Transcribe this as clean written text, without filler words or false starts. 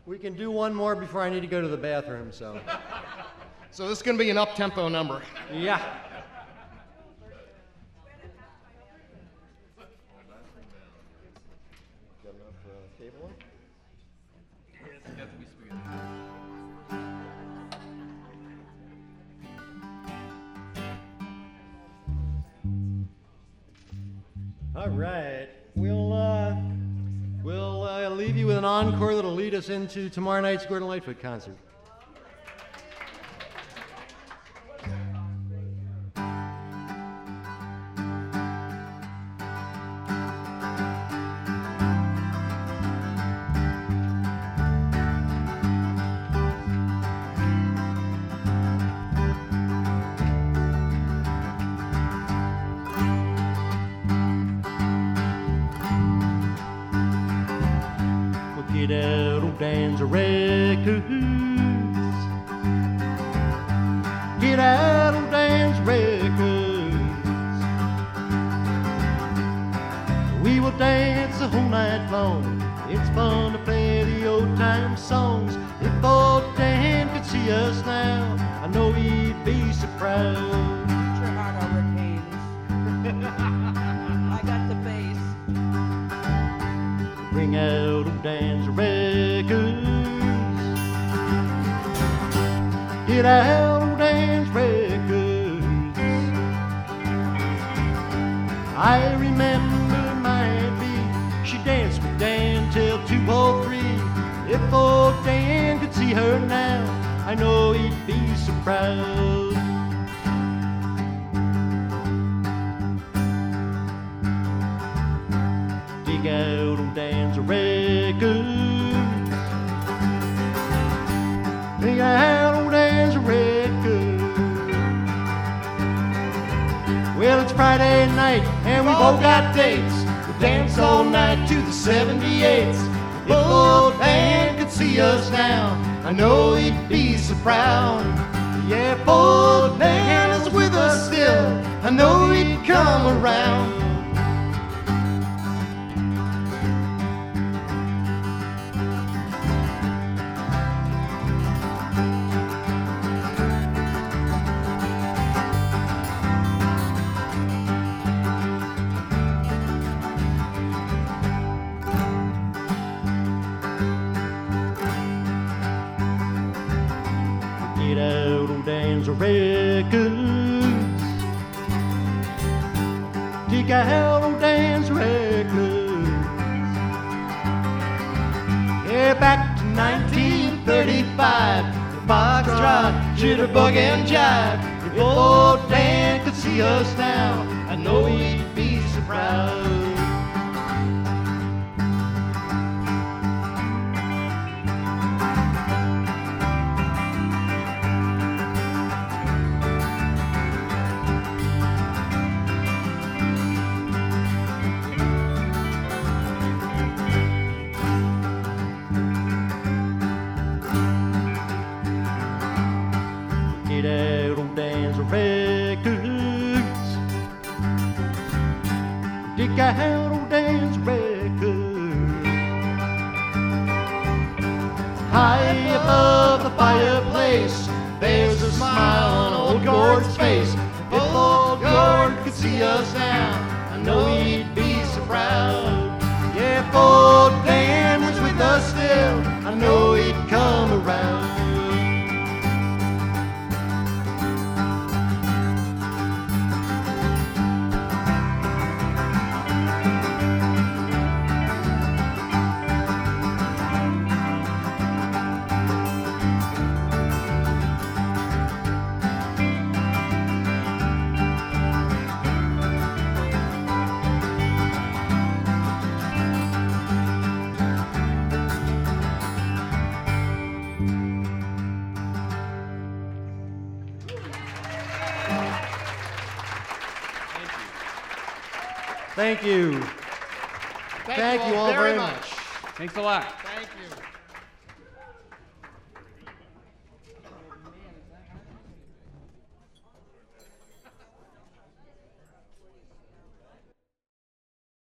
We can do one more before I need to go to the bathroom, so. So this is going to be an up-tempo number. Yeah. Got enough cable? All right, we'll leave you with an encore that'll lead us into tomorrow night's Gordon Lightfoot concert. Get out on Dan's Records. Get out on Dan's Records. We will dance the whole night long. It's fun to play the old time songs. If old Dan could see us now, I know he'd be so proud. Sure hard hurricanes. I got the bass. Bring out old Dan's Records. Get out old Dan's Records. I remember my Aunt Bee, she danced with Dan till 2 or 3. If old Dan could see her now, I know he'd be so proud. Dig out on Dan's Records. Dig out on Dan's Records. Well, it's Friday night and we've all got dates. We'll dance all night to the 78s. If old Dan could see us now, I know he'd be so proud. Yeah, if old Dan is with us still, I know he'd come around. Get out on Dan's Records. Dig out on Dan's Records. Yeah, back to 1935. The foxtrot, jitterbug and jive. If old Dan could see us now, I know he'd be so proud. Get out on Dan's Records. Dig out on Dan's Records. High above the fireplace, there's a smile on old Gord's face. If old Gord could see us now, I know he'd be so proud. Yeah, if old Dan was with us still, I know he'd come around. Thank you. Thank you all very much. Thanks a lot. Thank you.